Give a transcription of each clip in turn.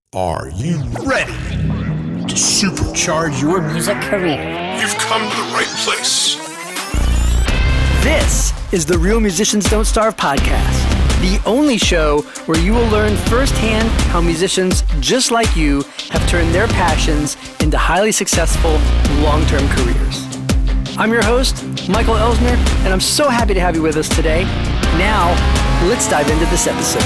Are you ready to supercharge your music career? You've come to the right place. This is the Real Musicians Don't Starve podcast, the only show where you will learn firsthand how musicians just like you have turned their passions into highly successful, long-term careers. I'm your host, Michael Elsner, and I'm so happy to have you with us today. Now, let's dive into this episode.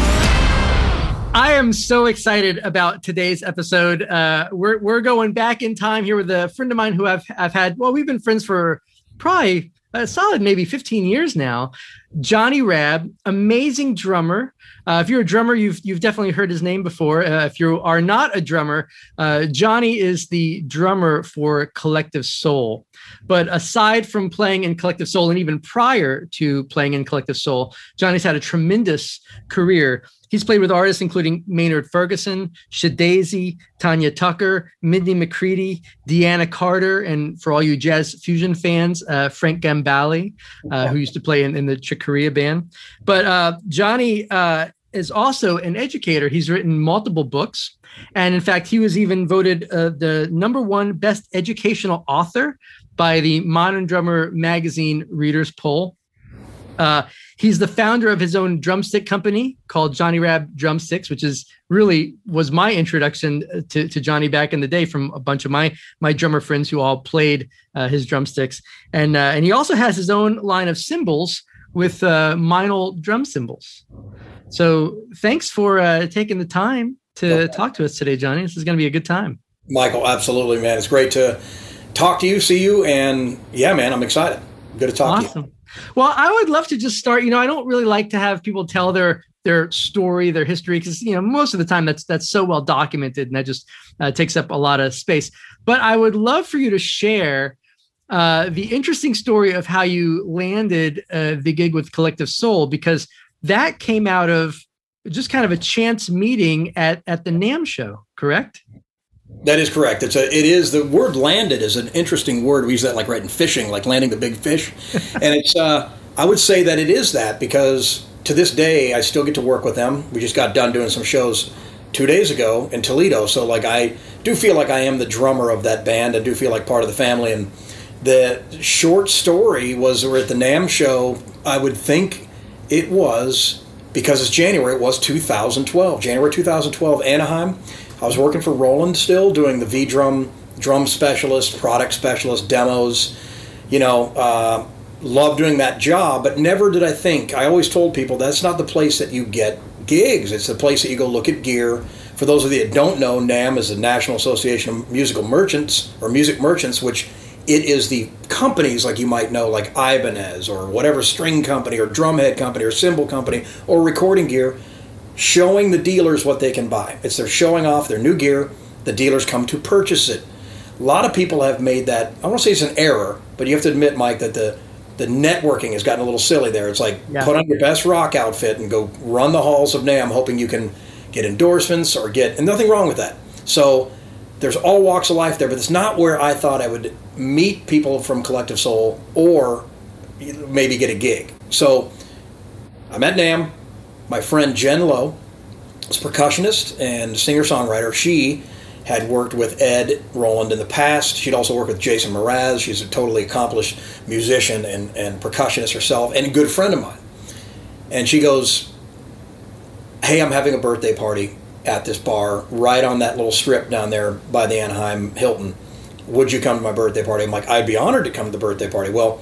I am so excited about today's episode. We're going back in time here with a friend of mine who I've had, well, we've been friends for probably a solid maybe 15 years now. Johnny Rabb, amazing drummer. If you're a drummer, you've definitely heard his name before. If you are not a drummer, Johnny is the drummer for Collective Soul. But aside from playing in Collective Soul, and even prior to playing in Collective Soul, Johnny's had a tremendous career. He's played with artists including Maynard Ferguson, Shadazy, Tanya Tucker, Mindy McCready, Deanna Carter, and for all you jazz fusion fans, Frank Gambale, who used to play in the Chick Corea band. But Johnny is also an educator. He's written multiple books. And in fact, he was even voted the #1 best educational author by the Modern Drummer magazine Readers Poll. He's the founder of his own drumstick company called Johnny Rabb Drumsticks, which was my introduction to Johnny back in the day from a bunch of my drummer friends who all played his drumsticks. And he also has his own line of cymbals with Meinl drum cymbals. So thanks for taking the time to talk to us today, Johnny. This is going to be a good time. Michael, absolutely, man. It's great to talk to you, see you, and yeah, man, I'm excited. Good to talk to you. Well, I would love to just start. I don't really like to have people tell their story, their history, because most of the time that's so well documented, and that just takes up a lot of space. But I would love for you to share the interesting story of how you landed the gig with Collective Soul, because that came out of just kind of a chance meeting at the NAMM show, correct? That is correct. It is the word landed is an interesting word. We use that like right in fishing, like landing the big fish. And it's I would say that it is that, because to this day I still get to work with them. We just got done doing some shows 2 days ago in Toledo. So like I do feel like I am the drummer of that band. I do feel like part of the family. And the short story was we're at the NAMM show. I would think it was, because it's January, it was 2012, January 2012, Anaheim. I was working for Roland still, doing the V-Drum, drum specialist, product specialist, demos. Love doing that job, but never did I think. I always told people that's not the place that you get gigs. It's the place that you go look at gear. For those of you that don't know, NAMM is the National Association of Musical Merchants, or Music Merchants, which it is the companies like you might know, like Ibanez or whatever string company or drumhead company or cymbal company or recording gear, showing the dealers what they can buy. It's they're showing off their new gear. The dealers come to purchase it. A lot of people have made that, I won't say it's an error, but you have to admit, Mike, that the networking has gotten a little silly there. It's like, put on your best rock outfit and go run the halls of NAMM hoping you can get endorsements and nothing wrong with that. So there's all walks of life there, but it's not where I thought I would meet people from Collective Soul or maybe get a gig. So I'm at NAMM. My friend Jen Lowe is a percussionist and singer-songwriter. She had worked with Ed Roland in the past. She'd also worked with Jason Mraz. She's a totally accomplished musician and percussionist herself, and a good friend of mine. And she goes, hey, I'm having a birthday party at this bar right on that little strip down there by the Anaheim Hilton. Would you come to my birthday party? I'm like, I'd be honored to come to the birthday party. Well,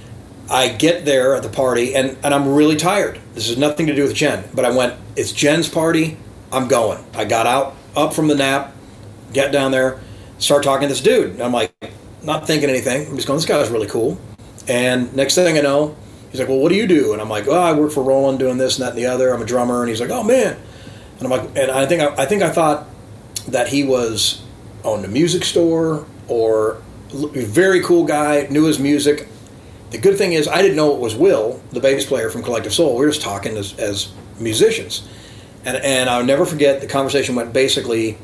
I get there at the party, and I'm really tired. This has nothing to do with Jen. But I went, it's Jen's party, I'm going. I got up from the nap, get down there, start talking to this dude. And I'm like, not thinking anything. I'm just going, this guy's really cool. And next thing I know, he's like, well, what do you do? And I'm like, oh, I work for Roland doing this and that and the other. I'm a drummer. And he's like, oh, man. And I'm like, and I think I thought that he owned a music store or a very cool guy, knew his music. The good thing is I didn't know it was Will, the bass player from Collective Soul. We were just talking as musicians. And I'll never forget, the conversation went basically,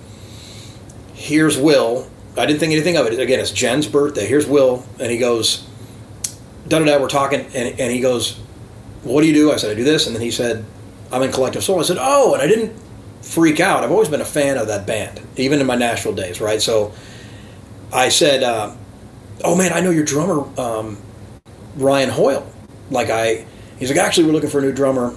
here's Will. I didn't think anything of it. Again, it's Jen's birthday. Here's Will. And he goes, da-da-da, we're talking. And he goes, what do you do? I said, I do this. And then he said, I'm in Collective Soul. I said, oh, and I didn't freak out. I've always been a fan of that band, even in my Nashville days, right? So I said, oh man, I know your drummer, Ryan Hoyle. He's like, actually, we're looking for a new drummer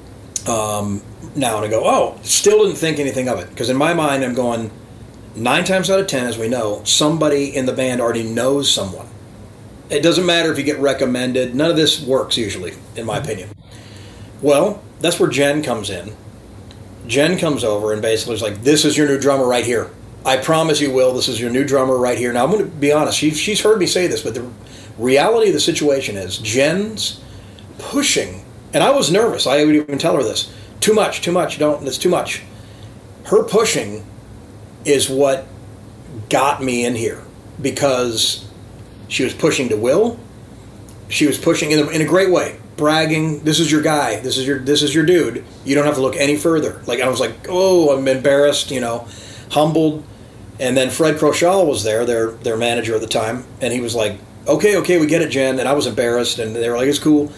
now. And I go, oh, still didn't think anything of it. Because in my mind, I'm going, 9 times out of 10, as we know, somebody in the band already knows someone. It doesn't matter if you get recommended. None of this works usually, in my opinion. Well, that's where Jen comes in. Jen comes over and basically is like, this is your new drummer right here. I promise you, Will, this is your new drummer right here. Now, I'm going to be honest. She's heard me say this, but the reality of the situation is Jen's pushing. And I was nervous. I would even tell her this. Too much. It's too much. Her pushing is what got me in here, because she was pushing to Will. She was pushing in a great way, bragging. This is your guy. This is your dude. You don't have to look any further. Like, I was like, oh, I'm embarrassed, humbled. And then Fred Crochal was there, their manager at the time, and he was like, okay, we get it, Jen. And I was embarrassed, and they were like, it's cool.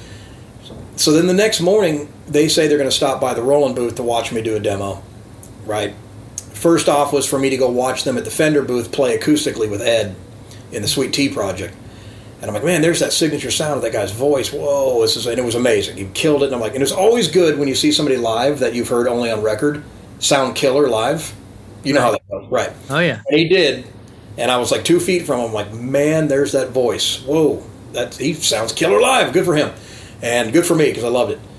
So then the next morning, they say they're going to stop by the Roland booth to watch me do a demo, right? First off was for me to go watch them at the Fender booth play acoustically with Ed in the Sweet Tea Project. And I'm like, man, there's that signature sound of that guy's voice. Whoa, and it was amazing. He killed it. And I'm like, and it's always good when you see somebody live that you've heard only on record sound killer live. You know how that goes, right? Oh, yeah. And he did. And I was like 2 feet from him, like, man, there's that voice. Whoa, he sounds killer live. Good for him. And good for me, because I loved it.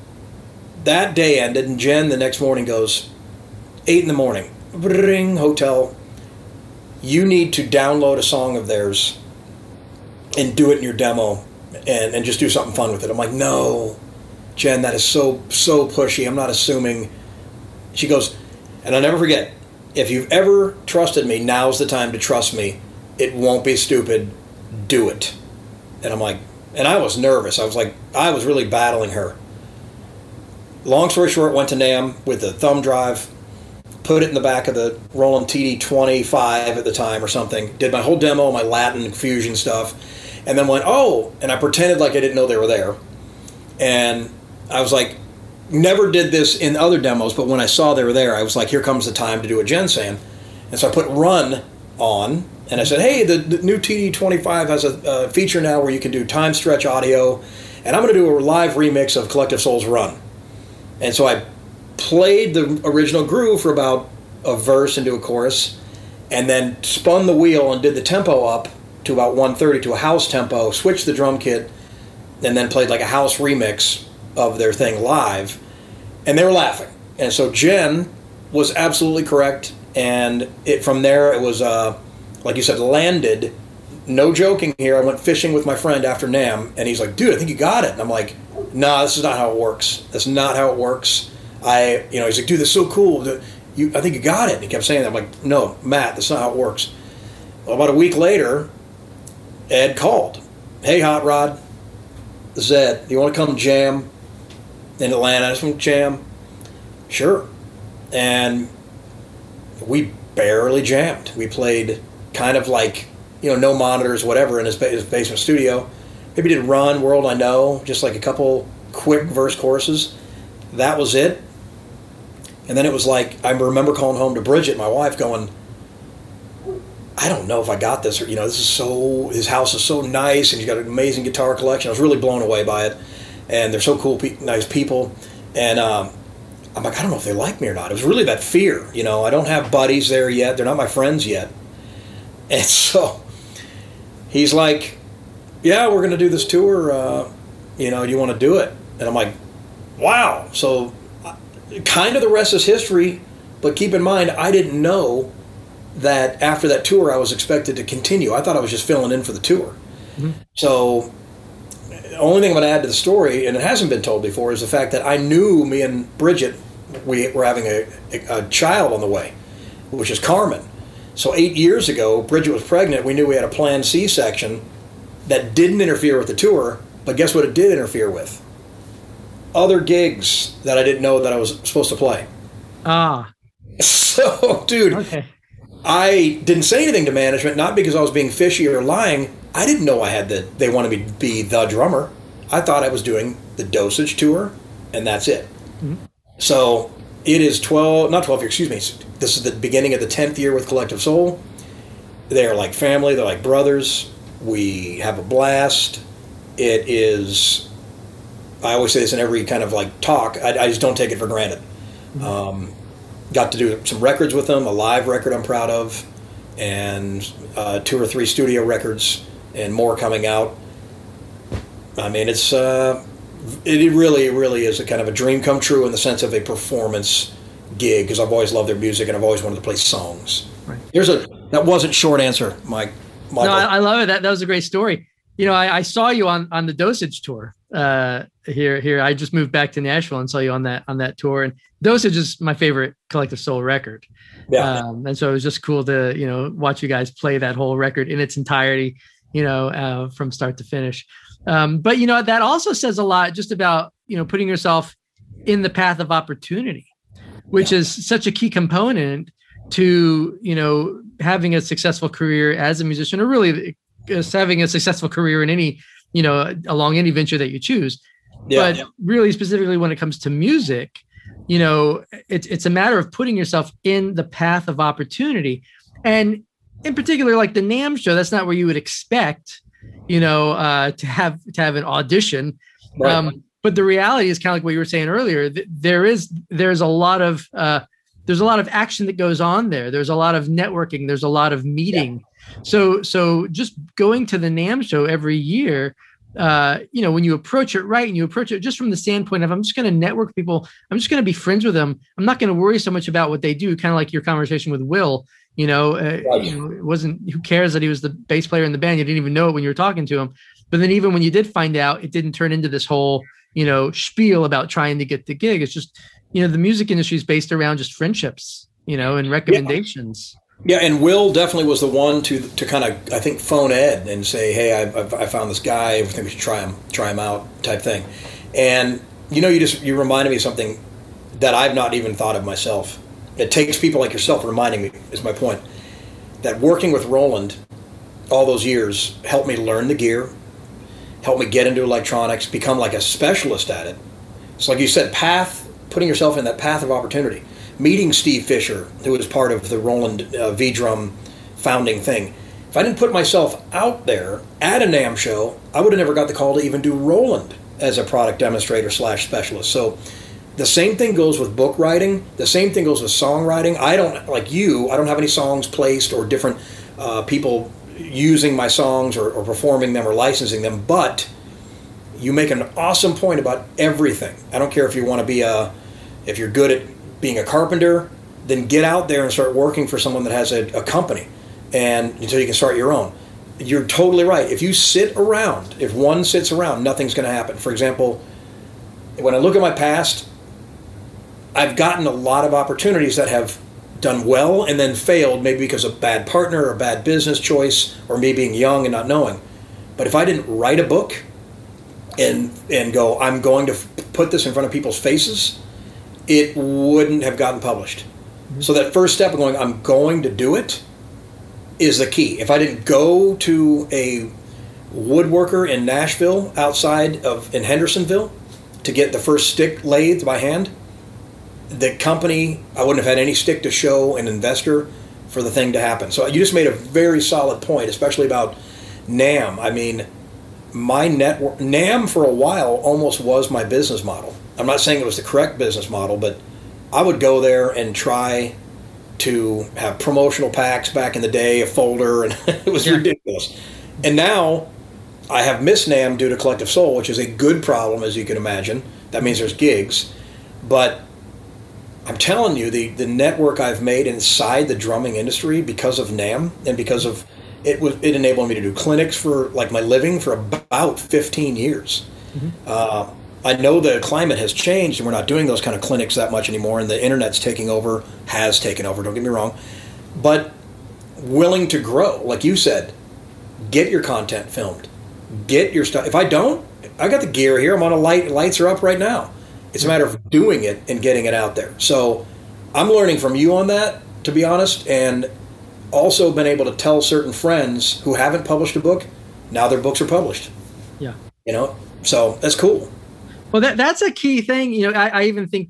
That day ended, and Jen the next morning goes, 8 in the morning, ring, hotel, you need to download a song of theirs and do it in your demo and just do something fun with it. I'm like, no, Jen, that is so pushy. I'm not assuming. She goes, and I'll never forget, if you've ever trusted me, now's the time to trust me. It won't be stupid. Do it. And I'm like, and I was nervous. I was really battling her. Long story short, went to NAMM with the thumb drive, put it in the back of the Roland TD-25 at the time or something, did my whole demo, my Latin fusion stuff, and then went, oh, and I pretended like I didn't know they were there. And I was like, never did this in other demos, but when I saw they were there, I was like, here comes the time to do a Jen San. And so I put Run on, and I said, hey, the new TD-25 has a feature now where you can do time stretch audio, and I'm going to do a live remix of Collective Soul's Run. And so I played the original groove for about a verse into a chorus, and then spun the wheel and did the tempo up to about 130 to a house tempo, switched the drum kit, and then played like a house remix of their thing live, and they were laughing. And so Jen was absolutely correct, and from there it was, like you said, landed. No joking here. I went fishing with my friend after NAMM, and he's like, dude, I think you got it. And I'm like, no, this is not how it works. That's not how it works. He's like, dude, that's so cool. I think you got it. And he kept saying that. I'm like, no, Matt, that's not how it works. Well, about a week later, Ed called. Hey, Hot Rod, this is Ed. You want to come jam in Atlanta? I just want to jam. Sure. And we barely jammed. We played kind of like, no monitors, whatever, in his basement studio. Maybe did Run, World I Know, just like a couple quick verse choruses. That was it. And then it was like, I remember calling home to Bridget, my wife, going, I don't know if I got this, or, his house is so nice, and he's got an amazing guitar collection. I was really blown away by it. And they're so cool, nice people. And I'm like, I don't know if they like me or not. It was really that fear, I don't have buddies there yet. They're not my friends yet. And so he's like, yeah, we're going to do this tour. Do you want to do it? And I'm like, wow. So kind of the rest is history, but keep in mind, I didn't know that after that tour I was expected to continue. I thought I was just filling in for the tour. Mm-hmm. So the only thing I'm going to add to the story, and it hasn't been told before, is the fact that I knew me and Bridget, we were having a child on the way, which is Carmen. So 8 years ago, Bridget was pregnant. We knew we had a planned C-section that didn't interfere with the tour, but guess what it did interfere with? Other gigs that I didn't know that I was supposed to play. Ah. So, dude, okay. I didn't say anything to management, not because I was being fishy or lying. I didn't know they wanted me to be the drummer. I thought I was doing the Dosage tour, and that's it. Mm-hmm. So It is 12, not 12 years, excuse me. This is the beginning of the 10th year with Collective Soul. They're like family, they're like brothers. We have a blast. It is, I always say this in every kind of like talk, I just don't take it for granted. Got to do some records with them, a live record I'm proud of, and 2 or 3 studio records, and more coming out. I mean, it really is a kind of a dream come true in the sense of a performance gig, because I've always loved their music and I've always wanted to play songs. Right. That wasn't short answer, Mike. No, I love it. That was a great story. You know, I saw you on the Dosage tour here. I just moved back to Nashville and saw you on that tour. And Dosage is my favorite Collective Soul record. Yeah. And so it was just cool to, you know, watch you guys play that whole record in its entirety, you know, from start to finish. But, you know, that also says a lot just about, you know, putting yourself in the path of opportunity, which is such a key component to, you know, having a successful career as a musician, or really just having a successful career in any, you know, along any venture that you choose. Yeah. But really specifically when it comes to music, you know, it's a matter of putting yourself in the path of opportunity. And in particular, like the NAMM show, that's not where you would expect, you know, to have an audition. Right. But the reality is kind of like what you were saying earlier. There's a lot of action that goes on there. There's a lot of networking. There's a lot of meeting. Yeah. So just going to the NAMM show every year, you know, when you approach it right and you approach it just from the standpoint of, I'm just going to network with people. I'm just going to be friends with them. I'm not going to worry so much about what they do. Kind of like your conversation with Will, you know, it wasn't, who cares that he was the bass player in the band? You didn't even know it when you were talking to him. But then even when you did find out, it didn't turn into this whole, you know, spiel about trying to get the gig. It's just, you know, the music industry is based around just friendships, you know, and recommendations. Yeah, and Will definitely was the one to kind of, I think, phone Ed and say, hey, I found this guy, I think we should try him out type thing. And, you know, you reminded me of something that I've not even thought of myself. It takes people like yourself reminding me, is my point, that working with Roland all those years helped me learn the gear, helped me get into electronics, become like a specialist at it. So like you said, putting yourself in that path of opportunity. Meeting Steve Fisher, who was part of the Roland V-Drum founding thing. If I didn't put myself out there at a NAMM show, I would have never got the call to even do Roland as a product demonstrator / specialist. So the same thing goes with book writing. The same thing goes with songwriting. I don't have any songs placed or different people using my songs or performing them or licensing them, but you make an awesome point about everything. I don't care if you want to be if you're good at being a carpenter, then get out there and start working for someone that has a company, and until you can start your own. You're totally right. If you sit around, if one sits around, nothing's going to happen. For example, when I look at my past, I've gotten a lot of opportunities that have done well and then failed, maybe because of bad partner or bad business choice or me being young and not knowing. But if I didn't write a book and go, I'm going to put this in front of people's faces, it wouldn't have gotten published. So that first step of going, I'm going to do it, is the key. If I didn't go to a woodworker in Nashville in Hendersonville to get the first stick lathed by hand, the company, I wouldn't have had any stick to show an investor for the thing to happen. So you just made a very solid point, especially about NAMM. I mean, my network, NAMM for a while almost was my business model. I'm not saying it was the correct business model, but I would go there and try to have promotional packs back in the day, a folder, and it was ridiculous. And now I have missed NAMM due to Collective Soul, which is a good problem, as you can imagine. That means there's gigs. But I'm telling you, the network I've made inside the drumming industry because of NAMM and because of it enabled me to do clinics for like my living for about 15 years. Mm-hmm. I know the climate has changed and we're not doing those kind of clinics that much anymore, and the internet's has taken over, don't get me wrong. But willing to grow, like you said, get your content filmed, get your stuff. If I don't, I got the gear here, I'm on a lights are up right now. It's a matter of doing it and getting it out there. So I'm learning from you on that, to be honest, and also been able to tell certain friends who haven't published a book, now their books are published. Yeah. You know, so that's cool. Well, that's a key thing. You know, I even think back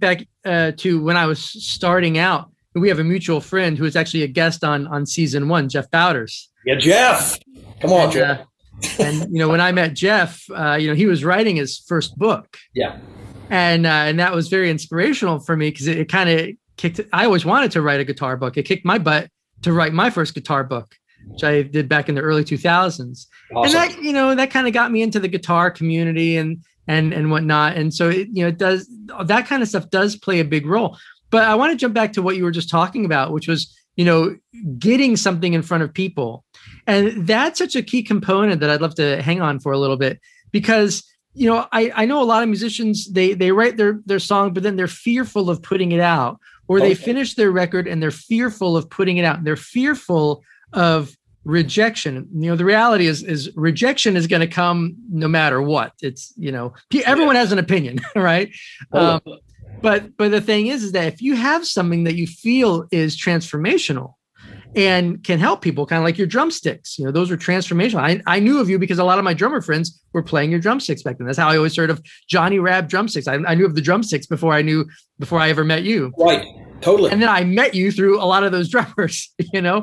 to when I was starting out. We have a mutual friend who was actually a guest on season 1, Jeff Bowders. Yeah, Jeff. Come on, Jeff. And when I met Jeff, he was writing his first book. Yeah. And that was very inspirational for me because it kind of kicked. I always wanted to write a guitar book. It kicked my butt to write my first guitar book, which I did back in the early 2000s. Awesome. And that kind of got me into the guitar community and whatnot. And so it does, that kind of stuff does play a big role. But I want to jump back to what you were just talking about, which was, getting something in front of people. And that's such a key component that I'd love to hang on for a little bit, because, I know a lot of musicians, they write their song, but then they're fearful of putting it out, or they finish their record and they're fearful of putting it out. They're fearful of rejection. The reality is rejection is going to come no matter what. It's, everyone has an opinion, right? But the thing is that if you have something that you feel is transformational and can help people, kind of like your drumsticks, those are transformational. I knew of you because a lot of my drummer friends were playing your drumsticks back then. That's how I always heard of Johnny Rabb drumsticks. I knew of the drumsticks before I ever met you. Right. Totally. And then I met you through a lot of those drummers,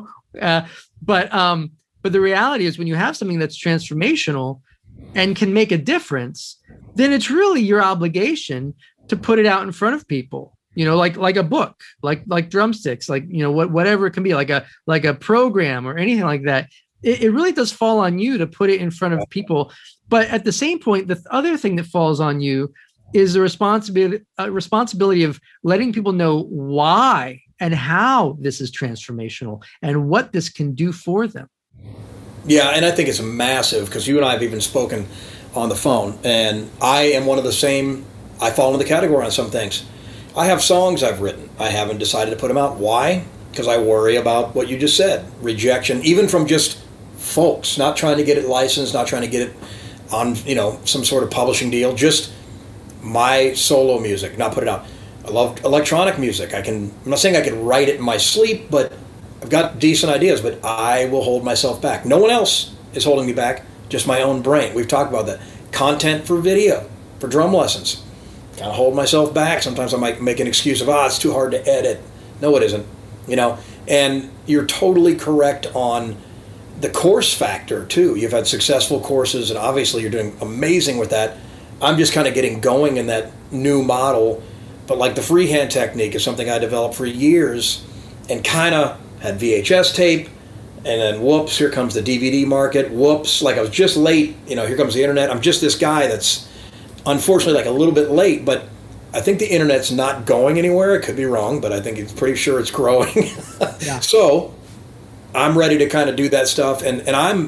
but the reality is when you have something that's transformational and can make a difference, then it's really your obligation to put it out in front of people, like a book, like drumsticks, whatever it can be, like a program or anything like that. It really does fall on you to put it in front of people. But at the same point, the other thing that falls on you is the responsibility of letting people know why and how this is transformational and what this can do for them. Yeah, and I think it's massive because you and I have even spoken on the phone, and I am one of the same. I fall into the category on some things. I have songs I've written. I haven't decided to put them out. Why? Because I worry about what you just said. Rejection, even from just folks, not trying to get it licensed, not trying to get it on, some sort of publishing deal, just my solo music, not put it out. I love electronic music. I'm not saying I can write it in my sleep, but I've got decent ideas, but I will hold myself back. No one else is holding me back, just my own brain. We've talked about that. Content for video, for drum lessons. Kind of hold myself back. Sometimes I might make an excuse of, it's too hard to edit. No, it isn't. And you're totally correct on the course factor too. You've had successful courses and obviously you're doing amazing with that. I'm just kind of getting going in that new model. But like the freehand technique is something I developed for years and kind of had VHS tape. And then whoops, here comes the DVD market. Whoops, like I was just late. Here comes the internet. I'm just this guy that's unfortunately like a little bit late, but I think the internet's not going anywhere. It could be wrong, but I think it's pretty sure it's growing. Yeah. So I'm ready to kind of do that stuff. And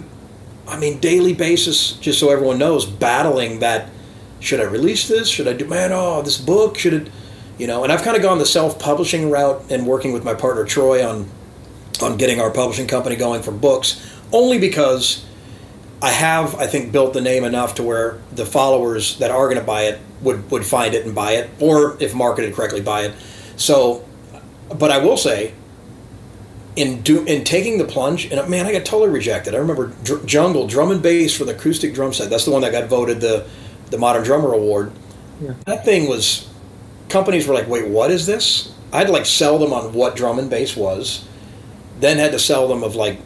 daily basis, just so everyone knows, battling that, should I release this? Should I do, this book? Should it, and I've kind of gone the self-publishing route and working with my partner Troy on getting our publishing company going for books, only because I have, I think, built the name enough to where the followers that are going to buy it would find it and buy it, or if marketed correctly, buy it. So, but I will say, in taking the plunge, and man, I got totally rejected. I remember Jungle Drum and Bass for the acoustic drum set. That's the one that got voted the Modern Drummer Award. Yeah. That thing was, companies were like, wait, what is this? I had to sell them on what drum and bass was, then had to sell them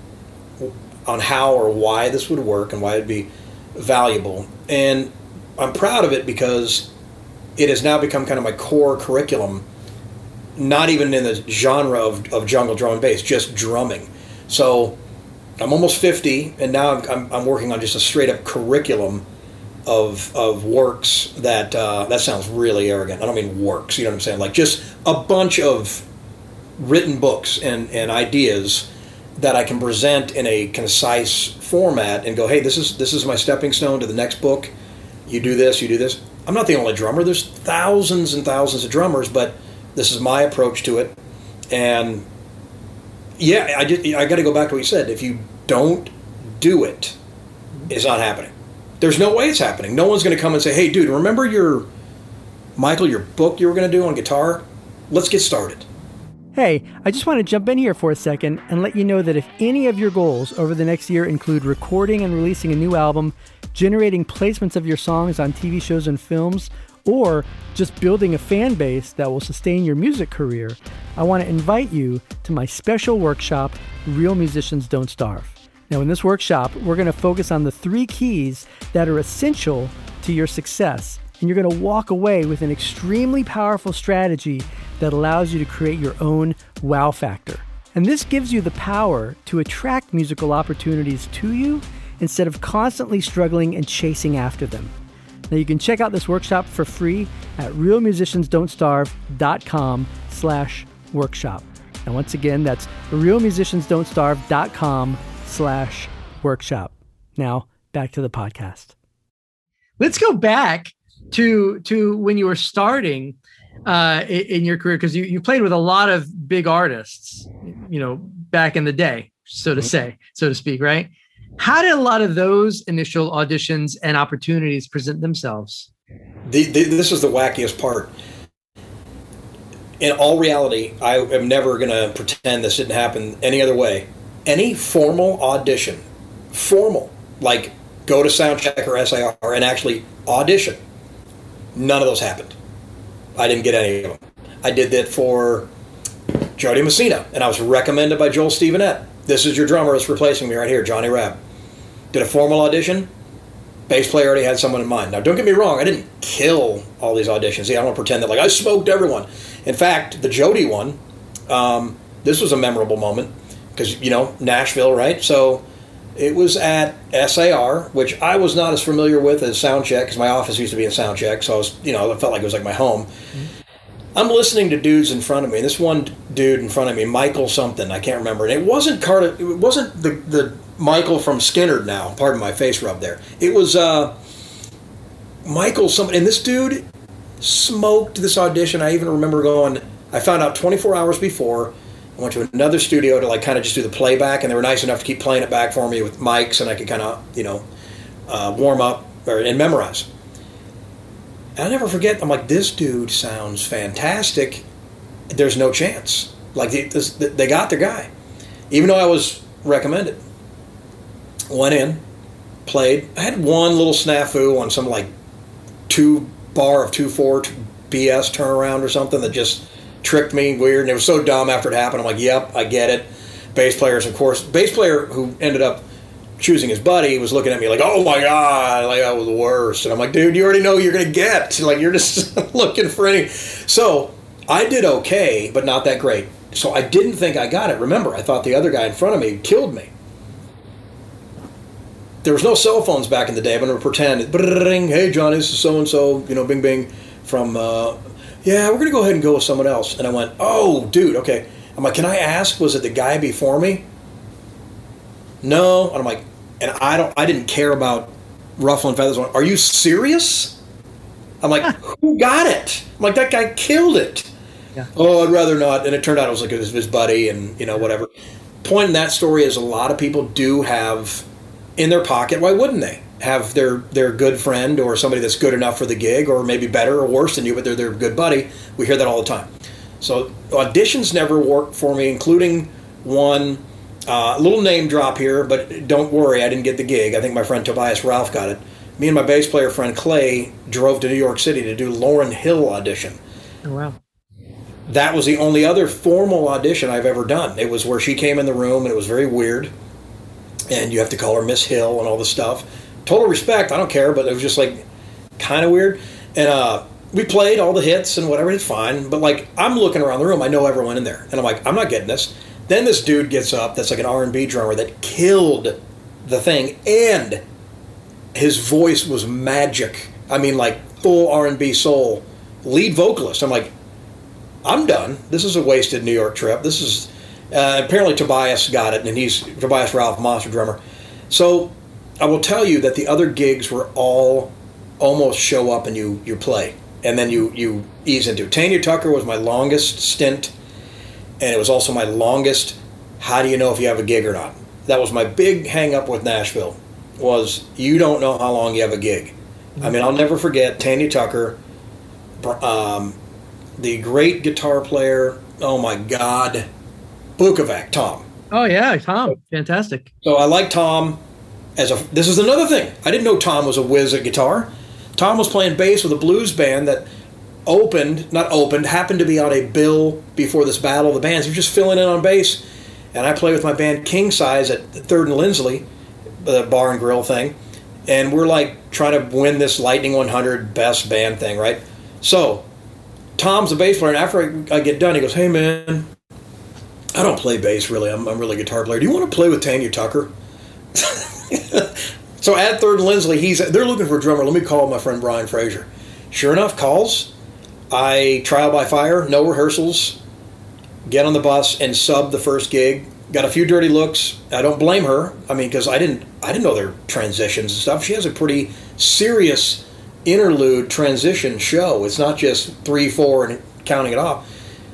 on how or why this would work and why it'd be valuable. And I'm proud of it because it has now become kind of my core curriculum, not even in the genre of jungle drum and bass, just drumming. So I'm almost 50, and now I'm working on just a straight up curriculum of works that sounds really arrogant. I don't mean works, you know what I'm saying? Like just a bunch of written books and ideas that I can present in a concise format and go, hey, this is my stepping stone to the next book. You do this, you do this. I'm not the only drummer. There's thousands and thousands of drummers, but this is my approach to it. And yeah, I got to go back to what you said. If you don't do it, it's not happening. There's no way it's happening. No one's going to come and say, hey, dude, remember your book you were going to do on guitar? Let's get started. Hey, I just want to jump in here for a second and let you know that if any of your goals over the next year include recording and releasing a new album, generating placements of your songs on TV shows and films, or just building a fan base that will sustain your music career, I want to invite you to my special workshop, Real Musicians Don't Starve. Now, in this workshop, we're going to focus on the 3 keys that are essential to your success. And you're going to walk away with an extremely powerful strategy that allows you to create your own wow factor. And this gives you the power to attract musical opportunities to you instead of constantly struggling and chasing after them. Now, you can check out this workshop for free at realmusiciansdon'tstarve.com/workshop. And once again, that's realmusiciansdon'tstarve.com/workshop. Now, back to the podcast. Let's go back to when you were starting in your career, because you played with a lot of big artists, back in the day, so to speak, right? How did a lot of those initial auditions and opportunities present themselves? This is the wackiest part. In all reality, I am never going to pretend this didn't happen any other way. Any formal audition, like go to Soundcheck or SAR and actually audition, none of those happened. I didn't get any of them. I did that for Jody Messina, and I was recommended by Joel Stevenette. This is your drummer that's replacing me right here, Johnny Rabb. Did a formal audition. Bass player already had someone in mind. Now, don't get me wrong, I didn't kill all these auditions. I don't want to pretend that I smoked everyone. In fact, the Jody one, this was a memorable moment because, Nashville, right? So it was at SAR, which I was not as familiar with as Soundcheck because my office used to be in Soundcheck, so I was, it felt like it was like my home. Mm-hmm. I'm listening to dudes in front of me, and this one dude in front of me, Michael something, I can't remember, and it wasn't the Michael from Skynyrd now, pardon my face rub there. It was Michael something, and this dude smoked this audition. I even remember I found out 24 hours before. I went to another studio to kind of just do the playback, and they were nice enough to keep playing it back for me with mics, and I could kind of, warm up and memorize. And I'll never forget, I'm like, this dude sounds fantastic. There's no chance. They got their guy. Even though I was recommended. Went in, played. I had one little snafu on some 2-bar of 2/4 BS turnaround or something that just tricked me weird, and it was so dumb after it happened. I'm like, yep, I get it. Bass player who ended up choosing his buddy was looking at me like, oh my God, that was the worst. And I'm like, dude, you already know you're going to get. You're just looking for any. So I did okay, but not that great. So I didn't think I got it. Remember, I thought the other guy in front of me killed me. There was no cell phones back in the day. I'm going to pretend, hey, John, this is so-and-so, bing, bing, from, we're going to go ahead and go with someone else. And I went, oh, dude, okay. I'm like, can I ask, was it the guy before me? No. And I'm like, and I didn't care about ruffling feathers. Are you serious? I'm like, who got it? I'm like, that guy killed it. Yeah. Oh, I'd rather not. And it turned out it was his buddy and, whatever. Point in that story is a lot of people do have in their pocket, why wouldn't they? Have their good friend or somebody that's good enough for the gig or maybe better or worse than you, but they're their good buddy. We hear that all the time. So auditions never worked for me, including one, a little name drop here, but don't worry, I didn't get the gig. I think my friend Tobias Ralph got it. Me and my bass player friend Clay drove to New York City to do Lauryn Hill audition. Oh, wow. That was the only other formal audition I've ever done. It was where she came in the room, and it was very weird. And you have to call her Miss Hill and all this stuff. Total respect, I don't care, but it was just kind of weird. And we played all the hits and whatever, it's fine. But I'm looking around the room, I know everyone in there. And I'm like, I'm not getting this. Then this dude gets up that's an R&B drummer that killed the thing. And his voice was magic. I mean, full R&B soul. Lead vocalist. I'm like, I'm done. This is a wasted New York trip. This is... apparently Tobias got it, and he's Tobias Ralph, monster drummer. So I will tell you that the other gigs were all almost show up and you play, and then you ease into it. Tanya Tucker was my longest stint, and it was also my longest, how do you know if you have a gig or not? That was my big hang-up with Nashville, was you don't know how long you have a gig. I mean, I'll never forget Tanya Tucker, the great guitar player, oh my God, Bukovac, Tom. Oh, yeah, Tom. Fantastic. So I like Tom this is another thing. I didn't know Tom was a whiz at guitar. Tom was playing bass with a blues band that happened to be on a bill before this Battle of the Bands. He was just filling in on bass. And I play with my band King Size at 3rd and Lindsley, the bar and grill thing. And we're like trying to win this Lightning 100 best band thing, right? So Tom's a bass player, and after I get done, he goes, "Hey man, I don't play bass really. I'm really a guitar player. Do you want to play with Tanya Tucker?" So at 3rd and Lindsley, they're looking for a drummer. Let me call my friend Brian Frazier. Sure enough, calls. I trial by fire, no rehearsals, get on the bus and sub the first gig. Got a few dirty looks. I don't blame her. I mean, because I didn't know their transitions and stuff. She has a pretty serious interlude transition show. It's not just 3, 4 and counting it off.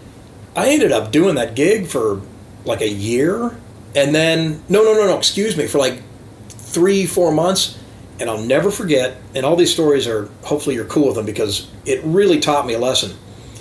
I ended up doing that gig for like a year, and then excuse me, for like 3, 4 months. And I'll never forget, and all these stories are, hopefully you're cool with them, because it really taught me a lesson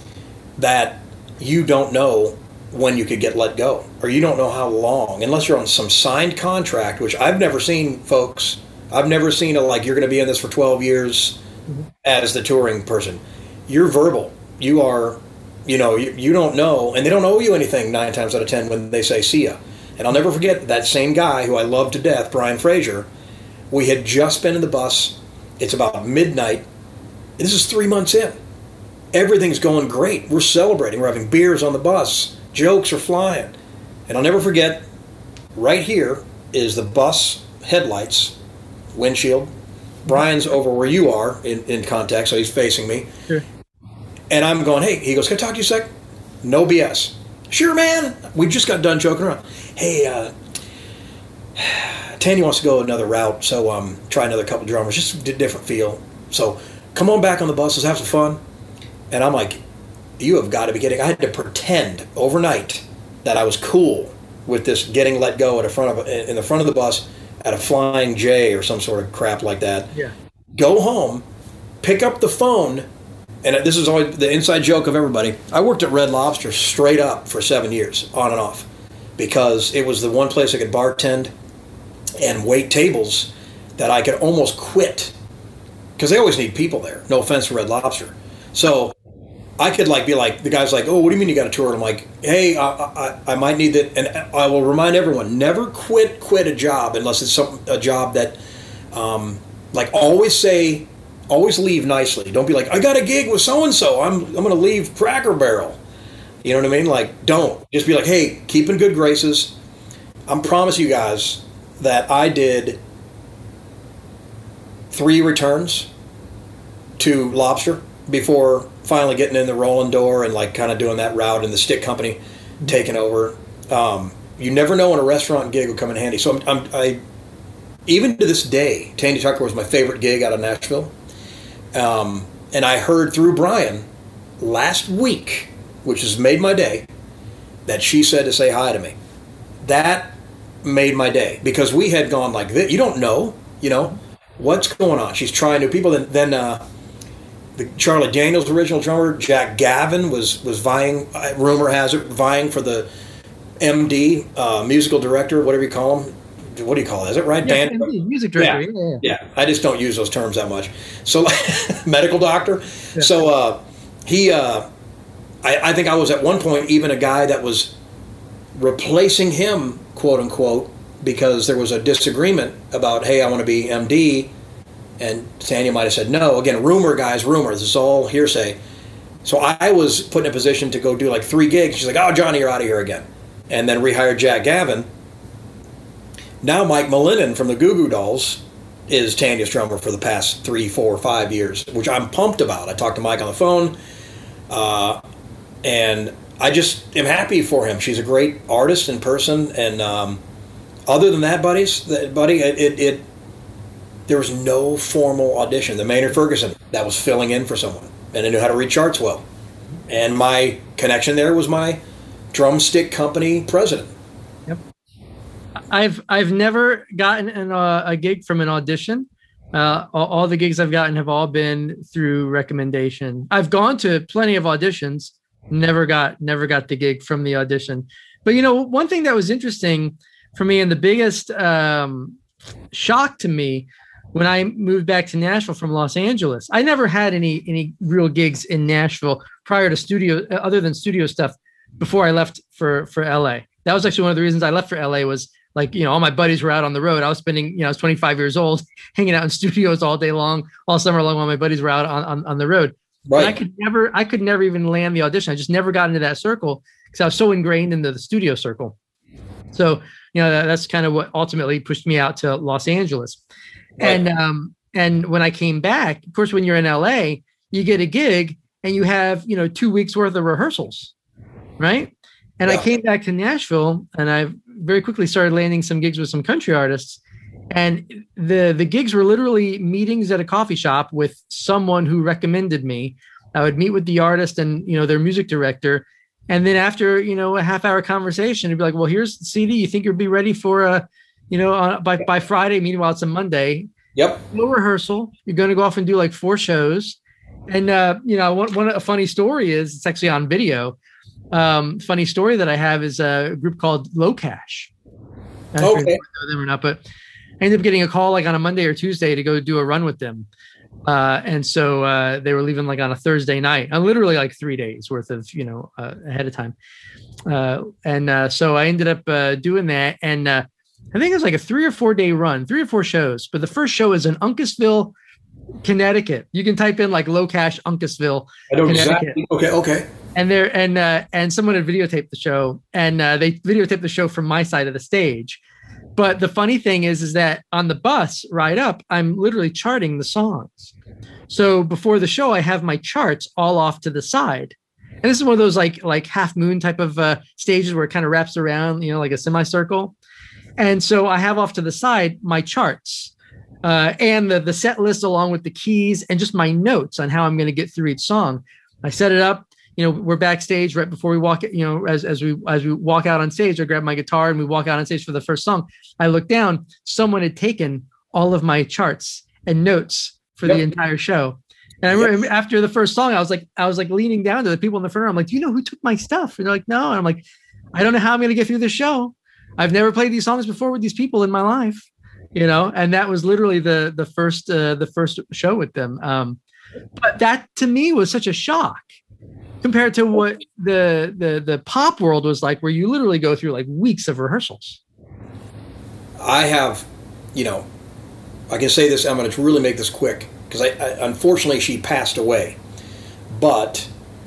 that you don't know when you could get let go, or you don't know how long, unless you're on some signed contract, which I've never seen, folks. I've never seen like, you're going to be in this for 12 years as the touring person. You're verbal. You are, you don't know, and they don't owe you anything 9 times out of 10 when they say see ya. And I'll never forget that same guy who I love to death, Brian Frazier. We had just been in the bus. It's about midnight. This is 3 months in. Everything's going great. We're celebrating. We're having beers on the bus. Jokes are flying. And I'll never forget, right here is the bus headlights, windshield. Brian's over where you are in context, so he's facing me. Sure. And I'm going, hey, he goes, can I talk to you a sec? No BS. Sure, man. We just got done joking around. Hey, Tanya wants to go another route, so try another couple drummers, just a different feel. So come on back on the bus, let's have some fun. And I'm like, you have got to be kidding. I had to pretend overnight that I was cool with this getting let go in the front of the bus at a Flying J or some sort of crap like that. Yeah. Go home, pick up the phone, and this is always the inside joke of everybody. I worked at Red Lobster straight up for 7 years, on and off, because it was the one place I could bartend and wait tables that I could almost quit, because they always need people there. No offense to Red Lobster. So I could be like, the guy's like, oh, what do you mean you got a tour? And I'm like, hey, I might need that. And I will remind everyone, never quit a job unless it's a job that, always leave nicely. Don't be like, I got a gig with so-and-so. I'm going to leave Cracker Barrel. You know what I mean? Like, don't. Just be like, hey, keep in good graces. I promise you guys that I did 3 returns to Lobster before finally getting in the rolling door and kind of doing that route, and the stick company taking over. You never know when a restaurant gig will come in handy. So I even to this day, Tanya Tucker was my favorite gig out of Nashville. And I heard through Brian last week, which has made my day, that she said to say hi to me. That made my day, because we had gone like this. You don't know, what's going on. She's trying new people. Then the Charlie Daniels original drummer, Jack Gavin, was vying, rumor has it, vying for the MD, musical director, whatever you call him. What do you call it? Is it right? Yeah, MD, music director. Yeah. I just don't use those terms that much. So, medical doctor. Yeah. So I think I was at one point even a guy that was replacing him, quote unquote, because there was a disagreement about, hey, I want to be MD. And Tanya might have said no. Again, rumor, guys, rumor. This is all hearsay. So I was put in a position to go do 3 gigs. She's like, oh, Johnny, you're out of here again. And then rehired Jack Gavin. Now Mike Malinin from the Goo Goo Dolls is Tanya's drummer for the past 3, 4, 5 years, which I'm pumped about. I talked to Mike on the phone, and I just am happy for him. She's a great artist in person, and other than that, buddy, there was no formal audition. The Maynard Ferguson, that was filling in for someone, and I knew how to read charts well. And my connection there was my drumstick company president. Yep. I've never gotten a gig from an audition. All the gigs I've gotten have all been through recommendation. I've gone to plenty of auditions, never got the gig from the audition. But one thing that was interesting for me, and the biggest shock to me, when I moved back to Nashville from Los Angeles, I never had any real gigs in Nashville prior to studio, other than studio stuff, before I left for LA. That was actually one of the reasons I left for LA was like, you know, all my buddies were out on the road. I was spending, you know, I was 25 years old, hanging out in studios all day long, all summer long while my buddies were out on the road. Right. I could never even land the audition. I just never got into that circle because I was so ingrained into the studio circle. So, you know, that's kind of what ultimately pushed me out to Los Angeles. Right. And when I came back, of course, when you're in LA, you get a gig and you have, you know, 2 weeks worth of rehearsals. Right. And I came back to Nashville and I very quickly started landing some gigs with some country artists. And the gigs were literally meetings at a coffee shop with someone who recommended me. I would meet with the artist and, you know, their music director. And then after, you know, a half-hour conversation, it'd be like, well, here's the CD. You think you'll be ready for by Friday? Meanwhile, it's a Monday. Yep. No rehearsal. You're going to go off and do like 4 shows. And, you know, a funny story is it's actually on video. Funny story that I have is a group called Low Cash. I don't know if you know them or not, but I ended up getting a call like on a Monday or Tuesday to go do a run with them. And so they were leaving like on a Thursday night, literally like 3 days worth of, you know, ahead of time. So I ended up doing that. And I think it was like a 3 or 4 day run, 3 or 4 shows. But the first show is in Uncasville, Connecticut. You can type in like Low Cash, Uncasville, Connecticut. Exactly. Okay. And someone had videotaped the show and they videotaped the show from my side of the stage. But the funny thing is that on the bus ride up, I'm literally charting the songs. So before the show, I have my charts all off to the side. And this is one of those like half moon type of stages where it kind of wraps around, you know, like a semicircle. And so I have off to the side my charts and the set list along with the keys and just my notes on how I'm going to get through each song. I set it up. You know, we're backstage right before we walk, you know, as we walk out on stage, I grab my guitar and we walk out on stage for the first song. I look down, someone had taken all of my charts and notes for the entire show. And I remember after the first song, I was like leaning down to the people in the front row. I'm like, do you know who took my stuff? And they're like, no. And I'm like, I don't know how I'm going to get through the show. I've never played these songs before with these people in my life, you know? And that was literally the first show with them. But that to me was such a shock compared to what the pop world was like, where you literally go through like weeks of rehearsals. I have, you know, I can say this, I'm going to really make this quick, because I unfortunately she passed away. But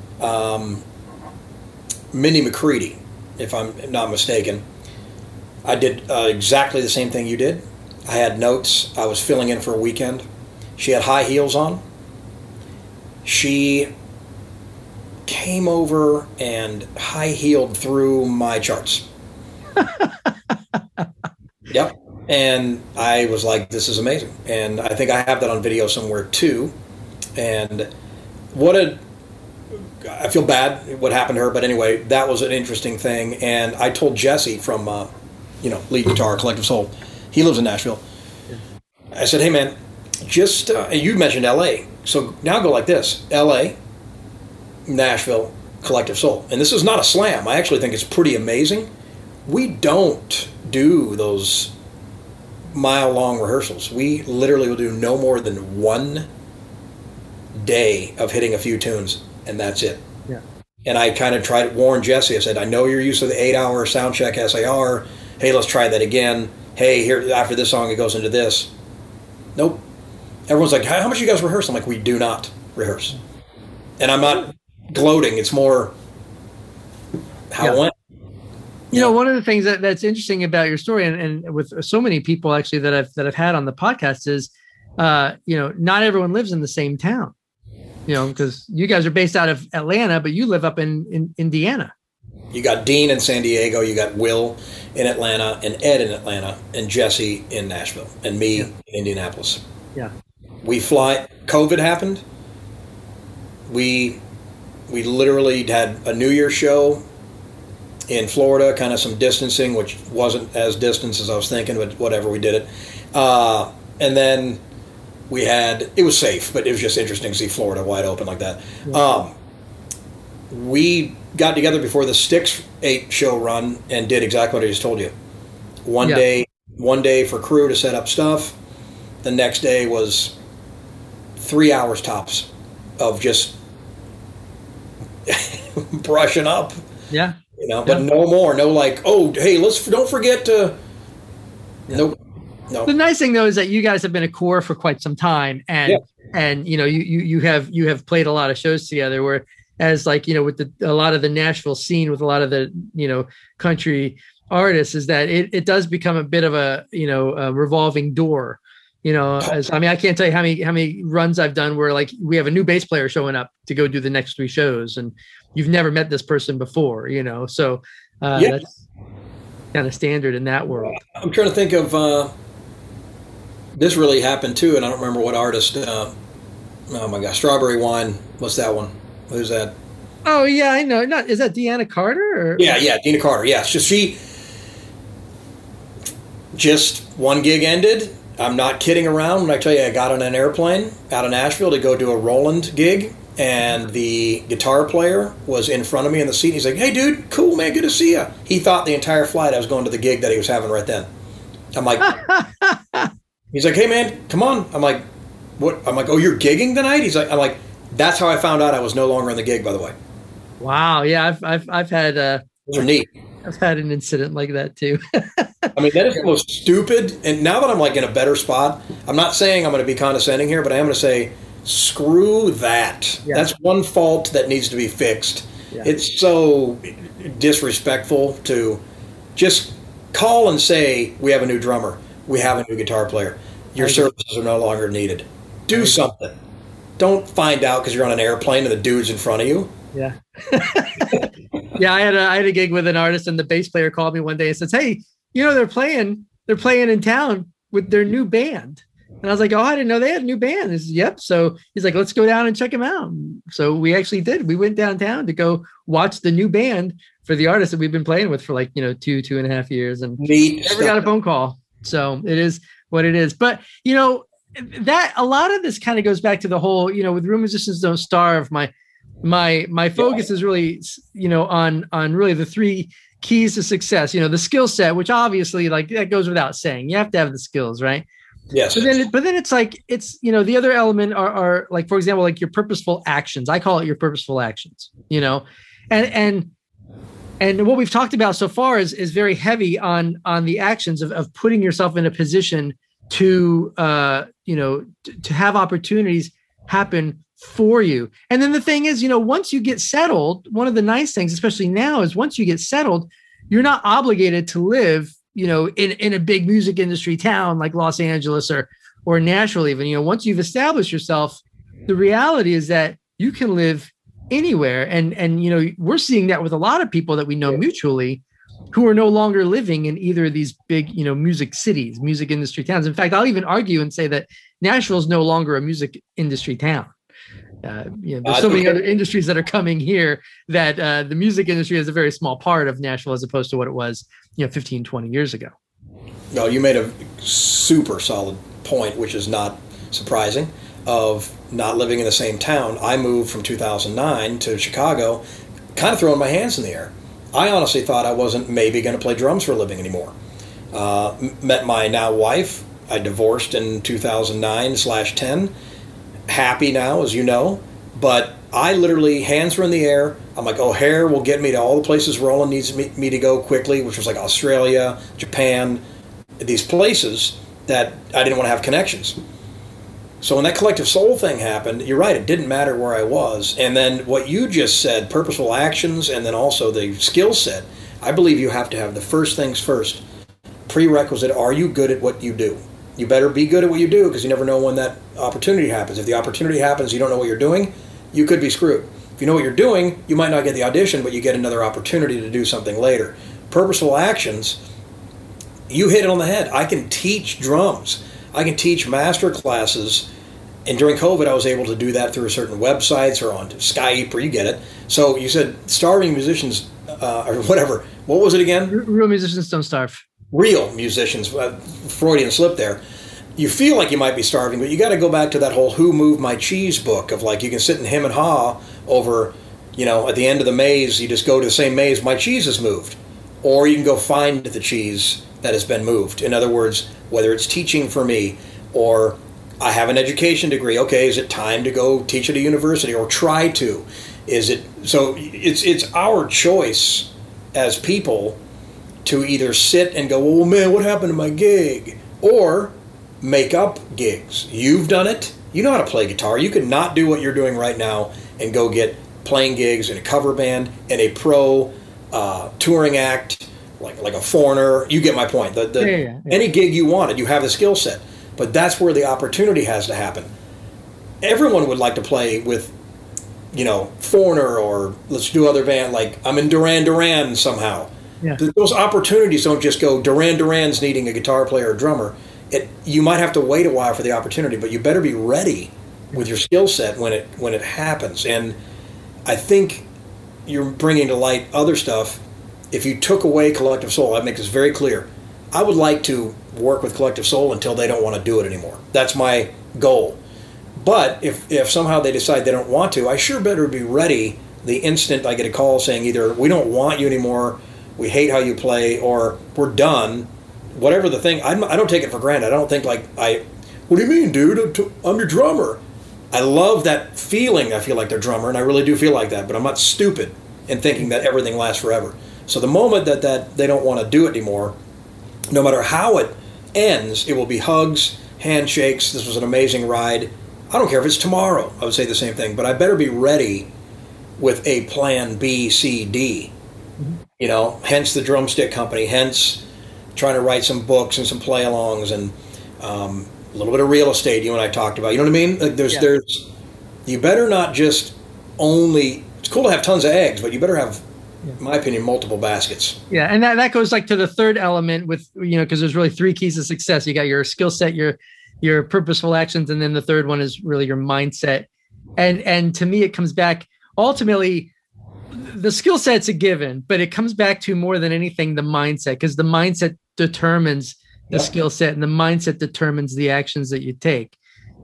Mindy McCready, if I'm not mistaken, I did exactly the same thing you did. I had notes. I was filling in for a weekend. She had high heels on. She came over and high-heeled through my charts. Yep. And I was like, this is amazing. And I think I have that on video somewhere too. And I feel bad what happened to her, but anyway, that was an interesting thing. And I told Jesse from, lead guitar, Collective Soul, he lives in Nashville. I said, hey man, just, you mentioned LA. So now go like this, LA, Nashville, Collective Soul. And this is not a slam. I actually think it's pretty amazing. We don't do those mile-long rehearsals. We literally will do no more than 1 day of hitting a few tunes, and that's it. Yeah. And I kind of tried to warn Jesse. I said, I know you're used to the 8-hour sound check SAR. Hey, let's try that again. Hey, here after this song, it goes into this. Nope. Everyone's like, how much you guys rehearse? I'm like, we do not rehearse. And I'm not gloating. It's more how it went. You know, one of the things that's interesting about your story, and with so many people actually that I've had on the podcast is, not everyone lives in the same town. You know, because you guys are based out of Atlanta, but you live up in Indiana. You got Dean in San Diego, you got Will in Atlanta, and Ed in Atlanta, and Jesse in Nashville, and me in Indianapolis. Yeah. We fly. COVID happened. We literally had a New Year's show in Florida, kind of some distancing, which wasn't as distant as I was thinking, but whatever, we did it. And then it was safe, but it was just interesting to see Florida wide open like that. Yeah. We got together before the Styx 8 show run and did exactly what I just told you. One day for crew to set up stuff, the next day was 3 hours tops of just brushing up. Yeah. But no more. No like, oh, hey, don't forget to. Yeah. Nope. No. The nice thing though is that you guys have been a core for quite some time, and you have played a lot of shows together. Whereas like with a lot of the Nashville scene, with a lot of the country artists, is that it does become a bit of a a revolving door. I can't tell you how many runs I've done where like we have a new bass player showing up to go do the next 3 shows, and you've never met this person before. So that's kind of standard in that world. I'm trying to think of. This really happened too, and I don't remember what artist. Oh my gosh, Strawberry Wine. What's that one? Who's that? Oh yeah, I know. Is that Deanna Carter? Or? Yeah, Deanna Carter. Yeah, she just one gig ended. I'm not kidding around when I tell you I got on an airplane out of Nashville to go do a Roland gig, and the guitar player was in front of me in the seat. He's like, "Hey, dude, cool, man, good to see you." He thought the entire flight I was going to the gig that he was having right then. I'm like. He's like, "Hey man, come on." I'm like, "What?" I'm like, "Oh, you're gigging tonight?" I'm like, "That's how I found out I was no longer in the gig." By the way. Wow. Yeah, I've had. Those are neat. I've had an incident like that too. I mean, that is the most stupid. And now that I'm like in a better spot, I'm not saying I'm going to be condescending here, but I am going to say, screw that. Yeah. That's one fault that needs to be fixed. Yeah. It's so disrespectful to just call and say we have a new drummer. We have a new guitar player. Your services are no longer needed. Do something. Don't find out because you're on an airplane and the dude's in front of you. Yeah. Yeah, I had a gig with an artist, and the bass player called me one day and says, "Hey, they're playing in town with their new band." And I was like, "Oh, I didn't know they had a new band." He says, "Yep." So he's like, "Let's go down and check them out." So we actually did. We went downtown to go watch the new band for the artist that we've been playing with for like 2.5 years, and never got a phone call. So it is what it is. But, that a lot of this kind of goes back to the whole, with Real Musicians Don't Starve. My focus is really, on really the 3 keys to success. The skill set, which obviously like that goes without saying. You have to have the skills, right? Yes. But then it's like, the other element are like, for example, like your purposeful actions. I call it your purposeful actions, And what we've talked about so far is very heavy on the actions of putting yourself in a position to have opportunities happen for you. And then the thing is, once you get settled, one of the nice things, especially now, is once you get settled, you're not obligated to live, in a big music industry town like Los Angeles or Nashville even. Once you've established yourself, the reality is that you can live anywhere. And we're seeing that with a lot of people that we know mutually who are no longer living in either of these big, music cities, music industry towns. In fact, I'll even argue and say that Nashville is no longer a music industry town. There's so many other industries that are coming here that the music industry is a very small part of Nashville as opposed to what it was, 15, 20 years ago. No, you made a super solid point, which is not surprising, of not living in the same town. I moved from 2009 to Chicago, kind of throwing my hands in the air. I honestly thought I wasn't maybe going to play drums for a living anymore. Met my now wife. I divorced in 2009/10. Happy now, as you know, but I literally, hands were in the air. I'm like, O'Hare will get me to all the places Roland needs me to go quickly, which was like Australia, Japan, these places that I didn't want to have connections. So when that Collective Soul thing happened, you're right, it didn't matter where I was. And then what you just said, purposeful actions, and then also the skill set, I believe you have to have the first things first. Prerequisite, are you good at what you do? You better be good at what you do because you never know when that opportunity happens. If the opportunity happens, you don't know what you're doing, you could be screwed. If you know what you're doing, you might not get the audition, but you get another opportunity to do something later. Purposeful actions, you hit it on the head. I can teach drums. I can teach master classes. And during COVID, I was able to do that through certain websites or on Skype, or you get it. So you said starving musicians, or whatever. What was it again? Real musicians don't starve. Real musicians, Freudian slip there. You feel like you might be starving, but you got to go back to that whole Who Moved My Cheese book of like you can sit and hem and haw over, at the end of the maze, you just go to the same maze, my cheese is moved. Or you can go find the cheese that has been moved. In other words, whether it's teaching for me Or I have an education degree. Okay, is it time to go teach at a university or try to? Is it so? It's our choice as people to either sit and go, "Oh man, what happened to my gig?" or make up gigs. You've done it. You know how to play guitar. You can not do what you're doing right now and go get playing gigs in a cover band, in a pro touring act, like a Foreigner. You get my point. Any gig you wanted, you have the skill set. But that's where the opportunity has to happen. Everyone would like to play with, Foreigner, or let's do other band, like I'm in Duran Duran somehow. Yeah. Those opportunities don't just go, Duran Duran's needing a guitar player or drummer. You might have to wait a while for the opportunity, but you better be ready with your skill set when it happens. And I think you're bringing to light other stuff. If you took away Collective Soul, I'd make this very clear. I would like to work with Collective Soul until they don't want to do it anymore. That's my goal. But if somehow they decide they don't want to, I sure better be ready the instant I get a call saying either we don't want you anymore, we hate how you play, or we're done. Whatever the thing, I don't take it for granted. I don't think what do you mean, dude? I'm your drummer. I love that feeling. I feel like their drummer, and I really do feel like that, but I'm not stupid in thinking that everything lasts forever. So the moment that they don't want to do it anymore, no matter how it ends, it will be hugs, handshakes. This was an amazing ride. I don't care if it's tomorrow. I would say the same thing, but I better be ready with a plan B, C, D. Hence the Drumstick Company, hence trying to write some books and some play-alongs and a little bit of real estate you and I talked about. You know what I mean? Like there's you better not just only, it's cool to have tons of eggs, but you better have, in my opinion, multiple baskets. Yeah, and that goes to the third element with, because there's really three keys to success. You got your skill set, your purposeful actions, and then the third one is really your mindset. And to me, it comes back, ultimately, the skill set's a given, but it comes back to more than anything, the mindset, because the mindset determines the skill set, and the mindset determines the actions that you take,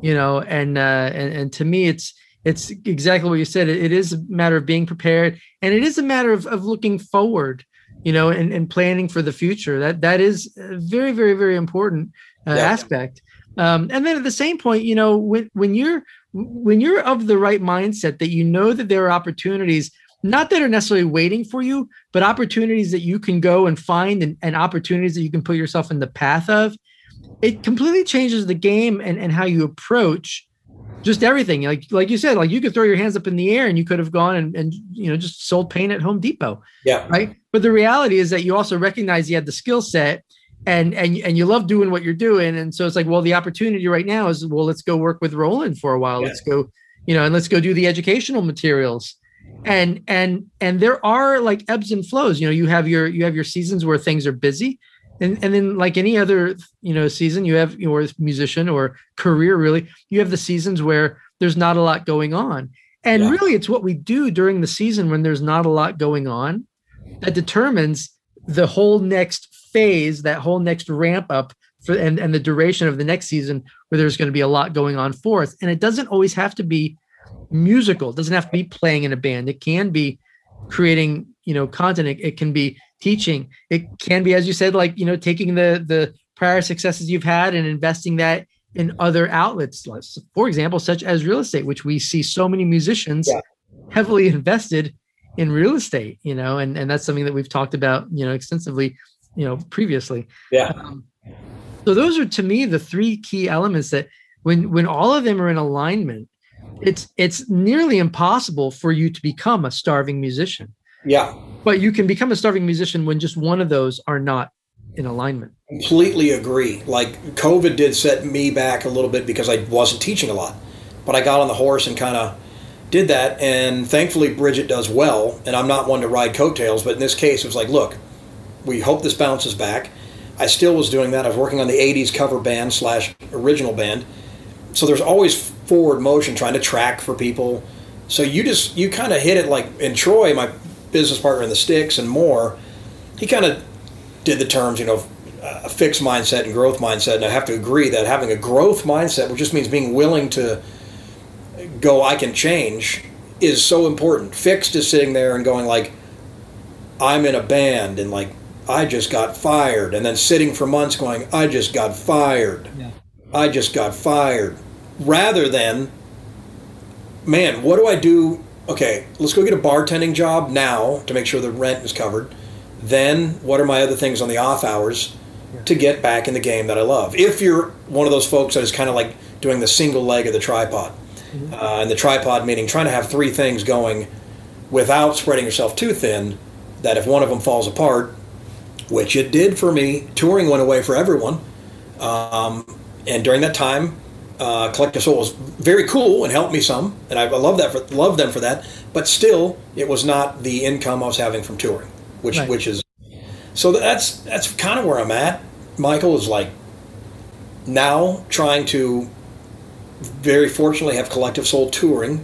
and to me, it's exactly what you said. It is a matter of being prepared, and it is a matter of looking forward, and planning for the future. That is a very, very, very important aspect. And then at the same point, when you're of the right mindset, that that there are opportunities, not that are necessarily waiting for you, but opportunities that you can go and find, and opportunities that you can put yourself in the path of, it completely changes the game and how you approach just everything. Like you said, like you could throw your hands up in the air and you could have gone and just sold paint at Home Depot. Yeah. Right. But the reality is that you also recognize you had the skill set and you love doing what you're doing. And so it's like, well, the opportunity right now is, well, let's go work with Roland for a while. Yeah. Let's go, and let's go do the educational materials. And there are like ebbs and flows. You have your seasons where things are busy, and then like any other season, you have or musician or career, really, you have the seasons where there's not a lot going on. And really, it's what we do during the season when there's not a lot going on that determines the whole next phase, that whole next ramp up for and the duration of the next season, where there's going to be a lot going on for us. And it doesn't always have to be musical. It doesn't have to be playing in a band. It can be creating, content. It can be teaching. It can be, as you said, like, taking the prior successes you've had and investing that in other outlets, for example, such as real estate, which we see so many musicians heavily invested in real estate, and that's something that we've talked about, extensively, previously. Yeah. So those are, to me, the three key elements that when all of them are in alignment, it's nearly impossible for you to become a starving musician. Yeah. But you can become a starving musician when just one of those are not in alignment. Completely agree. Like COVID did set me back a little bit because I wasn't teaching a lot, but I got on the horse and kind of did that. And thankfully Bridget does well, and I'm not one to ride coattails, but in this case it was like, look, we hope this bounces back. I still was doing that. I was working on the 80s cover band / original band. So there's always forward motion, trying to track for people. So you kind of hit it, like in Troy, my business partner in the Sticks and more, he kind of did the terms, a fixed mindset and growth mindset. And I have to agree that having a growth mindset, which just means being willing to go, I can change, is so important. Fixed is sitting there and going like, I'm in a band and like, I just got fired. And then sitting for months going, I just got fired. Yeah. I just got fired. Rather than, man, what do I do? Okay, let's go get a bartending job now to make sure the rent is covered. Then what are my other things on the off hours to get back in the game that I love? If you're one of those folks that is kind of like doing the single leg of the tripod. And the tripod meaning trying to have three things going without spreading yourself too thin, that if one of them falls apart, which it did for me, touring went away for everyone. And during that time, Collective Soul was very cool and helped me some, and I love them for that. But still, it was not the income I was having from touring, which is so that's kind of where I'm at. Michael is like now trying to very fortunately have Collective Soul touring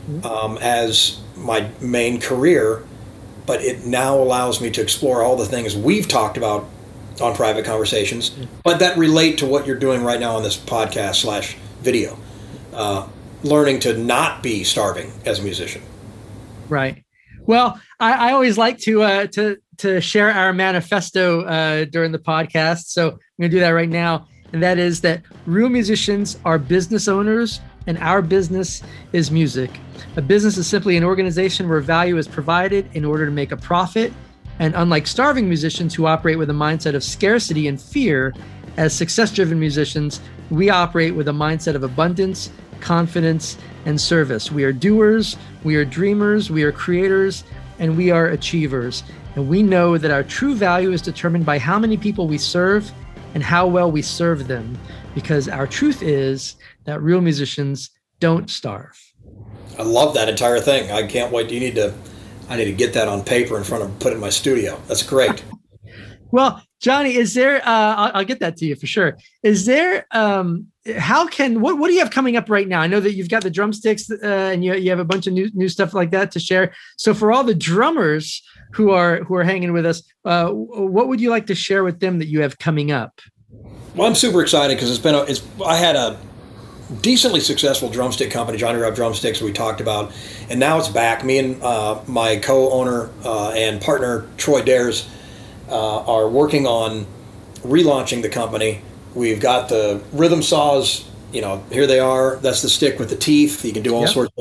as my main career, but it now allows me to explore all the things we've talked about on private conversations, but that relate to what you're doing right now on this podcast / video, learning to not be starving as a musician. Right. Well, I always like to share our manifesto during the podcast, so I'm going to do that right now. And that is that real musicians are business owners, and our business is music. A business is simply an organization where value is provided in order to make a profit. And unlike starving musicians who operate with a mindset of scarcity and fear, as success-driven musicians, we operate with a mindset of abundance, confidence, and service. We are doers, we are dreamers, we are creators, and we are achievers. And we know that our true value is determined by how many people we serve and how well we serve them, because our truth is that real musicians don't starve. I love that entire thing. I can't wait. I need to get that on paper in front of, put it in my studio. That's great. Well, Johnny, is there, I'll get that to you for sure. Is there, what do you have coming up right now? I know that you've got the drumsticks and you have a bunch of new stuff like that to share. So for all the drummers who are hanging with us, what would you like to share with them that you have coming up? Well, I'm super excited because I had a decently successful drumstick company, Johnny Reb Drumsticks, we talked about, and now it's back. Me and my co-owner and partner Troy Dares are working on relaunching the company. We've got the rhythm saws, here they are. That's the stick with the teeth. You can do all sorts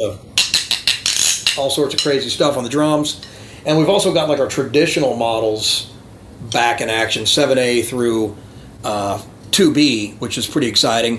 of crazy stuff on the drums. And we've also got like our traditional models back in action, 7A through 2B, which is pretty exciting.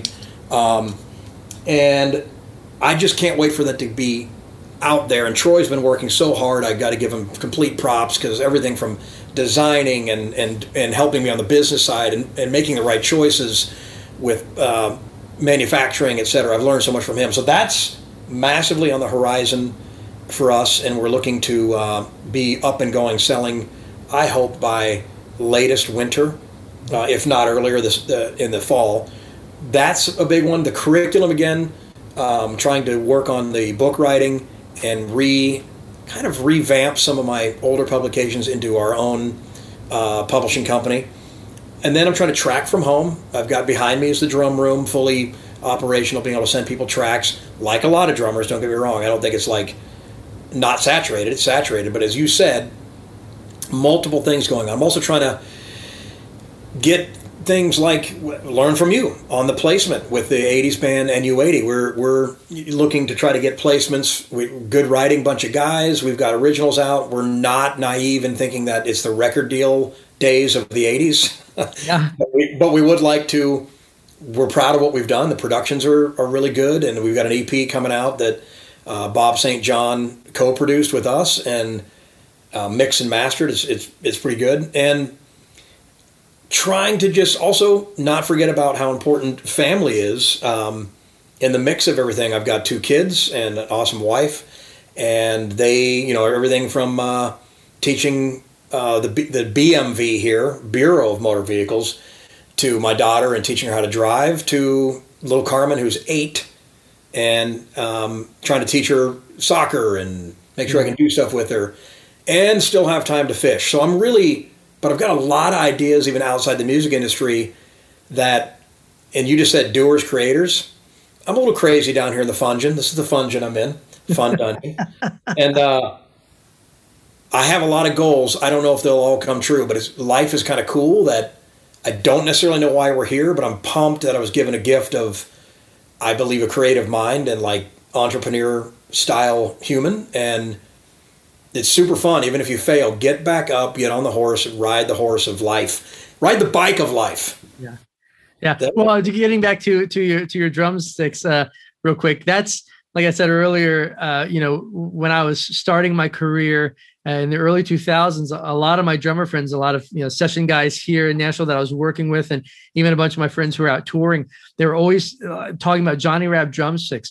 And I just can't wait for that to be out there. And Troy's been working so hard. I've got to give him complete props because everything from designing and helping me on the business side and making the right choices with manufacturing, et cetera. I've learned so much from him. So that's massively on the horizon for us, and we're looking to be up and going, selling, I hope, by latest winter, if not earlier in the fall. That's a big one. The curriculum again, trying to work on the book writing and kind of revamp some of my older publications into our own publishing company. And then I'm trying to track from home. I've got behind me is the drum room, fully operational, being able to send people tracks, like a lot of drummers, don't get me wrong. I don't think it's like not saturated, it's saturated. But as you said, multiple things going on. I'm also trying to get things like learn from you on the placement with the 80s band NU80. We're looking to try to get placements. Good writing bunch of guys. We've got originals out. We're not naive in thinking that it's the record deal days of the 80s. Yeah. but we would like to. We're proud of what we've done. The productions are really good, and we've got an EP coming out that Bob St. John co-produced with us and mixed and mastered. It's pretty good. And trying to just also not forget about how important family is in the mix of everything. I've got 2 kids and an awesome wife, and they, everything from teaching the BMV here, Bureau of Motor Vehicles, to my daughter and teaching her how to drive, to little Carmen, who's 8, and trying to teach her soccer and make sure I can do stuff with her and still have time to fish. So but I've got a lot of ideas even outside the music industry and you just said doers, creators. I'm a little crazy down here in the Fungin. This is the Fungin I'm in, Fun Dungeon. And I have a lot of goals. I don't know if they'll all come true, but life is kind of cool that I don't necessarily know why we're here, but I'm pumped that I was given a gift of, I believe, a creative mind and like entrepreneur style human. And it's super fun. Even if you fail, get back up, get on the horse, and ride the horse of life, ride the bike of life. Yeah. Yeah. Well, getting back to your drumsticks, real quick. That's, like I said earlier, when I was starting my career in the early 2000s, a lot of my drummer friends, a lot of, session guys here in Nashville that I was working with, and even a bunch of my friends who were out touring, they were always talking about Johnny Rabb drumsticks.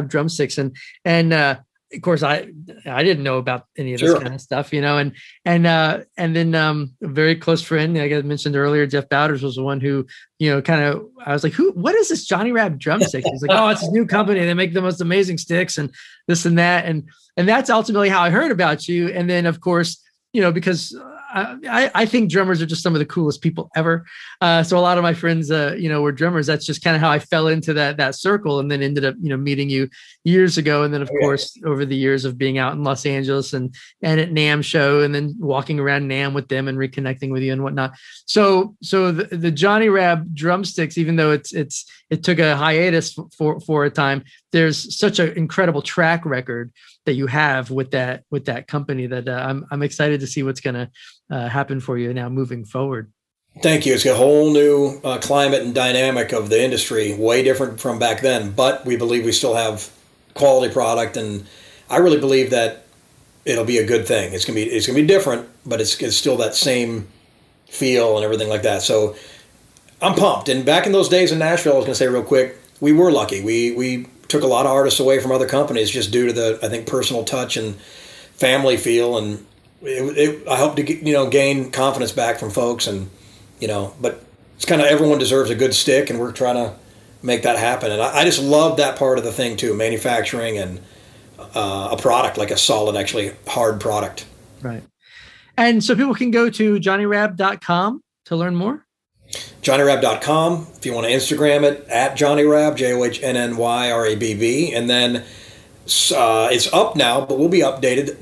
And of course, I didn't know about any of this kind of stuff, and then a very close friend, like I mentioned earlier, Jeff Bowders, was the one who, I was like, what is this Johnny Rabb drumsticks? He's like, oh, it's his new company. They make the most amazing sticks and this and that. And that's ultimately how I heard about you. And then, of course, because I think drummers are just some of the coolest people ever. So a lot of my friends, were drummers. That's just kind of how I fell into that circle, and then ended up, meeting you years ago. And then, of course, over the years of being out in Los Angeles and at NAMM show, and then walking around NAMM with them and reconnecting with you and whatnot. So the Johnny Rabb drumsticks, even though it took a hiatus for a time, there's such an incredible track record that you have with that company that I'm excited to see what's going to happen for you now moving forward. Thank you. It's a whole new climate and dynamic of the industry, way different from back then, but we believe we still have quality product, and I really believe that it'll be a good thing. It's gonna be different, but it's still that same feel and everything like that. So I'm pumped. And back in those days in Nashville, I was gonna say real quick, we were lucky. We took a lot of artists away from other companies just due to the, I think, personal touch and family feel, and I hope to gain confidence back from folks, and but it's kind of, everyone deserves a good stick, and we're trying to make that happen. And I just love that part of the thing too, manufacturing and a product, like a solid, actually hard product. Right. And so people can go to johnnyrabb.com to learn more. johnnyrabb.com. If you want to Instagram it, at Johnny Rabb, JohnnyRabb. And then it's up now, but we'll be updated.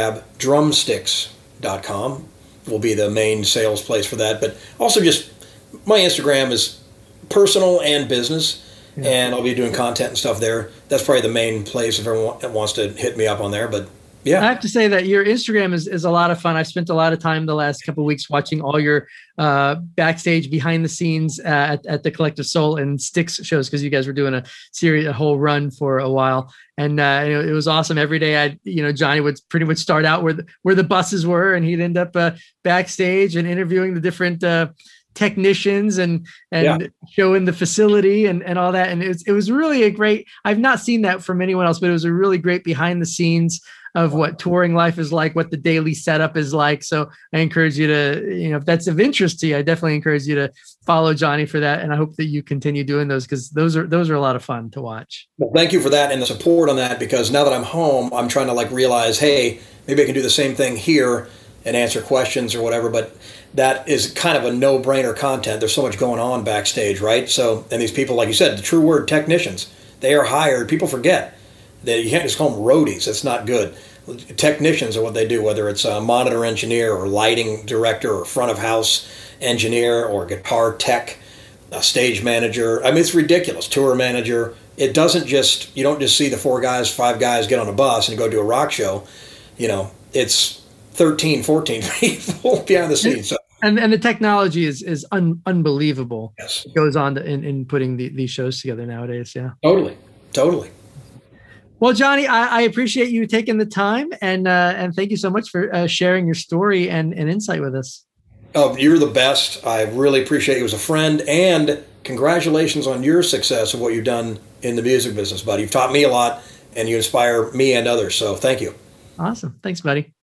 JohnnyRabbDrumsticks.com will be the main sales place for that. But also, just my Instagram is personal and business, and I'll be doing content and stuff there. That's probably the main place if everyone wants to hit me up on there. But yeah, I have to say that your Instagram is a lot of fun. I've spent a lot of time the last couple of weeks watching all your backstage, behind the scenes at the Collective Soul and Styx shows, because you guys were doing a whole run for a while, and it was awesome. Every day, Johnny would pretty much start out where the buses were, and he'd end up backstage and interviewing the different technicians and showing the facility and all that. And it was really a great. I've not seen that from anyone else, but it was a really great behind the scenes of what touring life is like, what the daily setup is like. So I encourage you to, if that's of interest to you, I definitely encourage you to follow Johnny for that. And I hope that you continue doing those, because those are a lot of fun to watch. Well, thank you for that and the support on that, because now that I'm home, I'm trying to realize, hey, maybe I can do the same thing here and answer questions or whatever. But that is kind of a no-brainer content. There's so much going on backstage, right? So, and these people, like you said, the true word, technicians, they are hired. People forget that you can't just call them roadies. That's not good. Technicians are what they do, whether it's a monitor engineer or lighting director or front of house engineer or guitar tech, a stage manager. I mean, it's ridiculous. Tour manager. It doesn't just, you don't just see the 5 guys get on a bus and go do a rock show. It's 13, 14 people behind the scenes. So. And the technology is unbelievable. Yes. It goes on in putting these shows together nowadays. Yeah. Totally. Well, Johnny, I appreciate you taking the time, and thank you so much for sharing your story and insight with us. Oh, you're the best. I really appreciate you as a friend, and congratulations on your success of what you've done in the music business, buddy. You've taught me a lot, and you inspire me and others. So thank you. Awesome. Thanks, buddy.